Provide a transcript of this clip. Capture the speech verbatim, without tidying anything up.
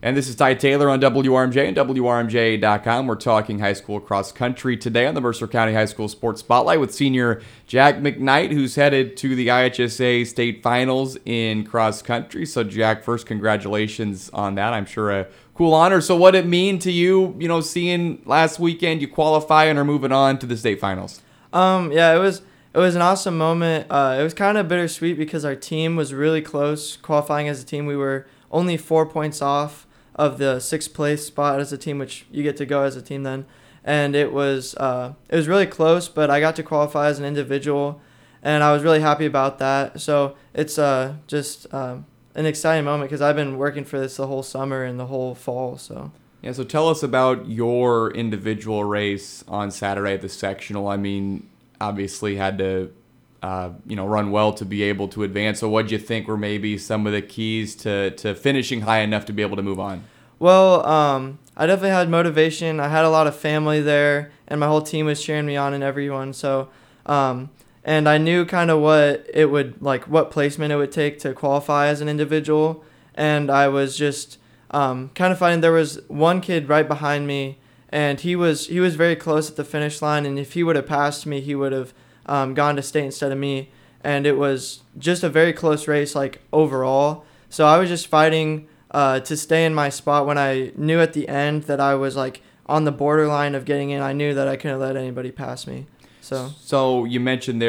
And this is Ty Taylor on W R M J and W R M J dot com. We're talking high school cross country today on the Mercer County High School Sports Spotlight with senior Jack McKnight, who's headed to the I H S A state finals in cross country. So, Jack, first, congratulations on that. I'm sure a cool honor. So, what did it mean to you, you know, seeing last weekend you qualify and are moving on to the state finals? Um, yeah, it was it was an awesome moment. Uh, it was kind of bittersweet because our team was really close qualifying as a team. We were only four points off of the sixth place spot as a team, which you get to go as a team then. And it was uh, it was really close, but I got to qualify as an individual, and I was really happy about that. So it's uh, just um, an exciting moment because I've been working for this the whole summer and the whole fall. So yeah, so tell us about your individual race on Saturday at the sectional. I mean, obviously had to uh, you know run well to be able to advance. So what do you think were maybe some of the keys to, to finishing high enough to be able to move on? Well, um, I definitely had motivation. I had a lot of family there, and my whole team was cheering me on and everyone. So, um, and I knew kind of what it would like, what placement it would take to qualify as an individual. And I was just um, kind of finding there was one kid right behind me, and he was he was very close at the finish line. And if he would have passed me, he would have um, gone to state instead of me. And it was just a very close race, like overall. So I was just fighting Uh, to stay in my spot when I knew at the end that I was like on the borderline of getting in. I knew that I couldn't let anybody pass me. So, so you mentioned there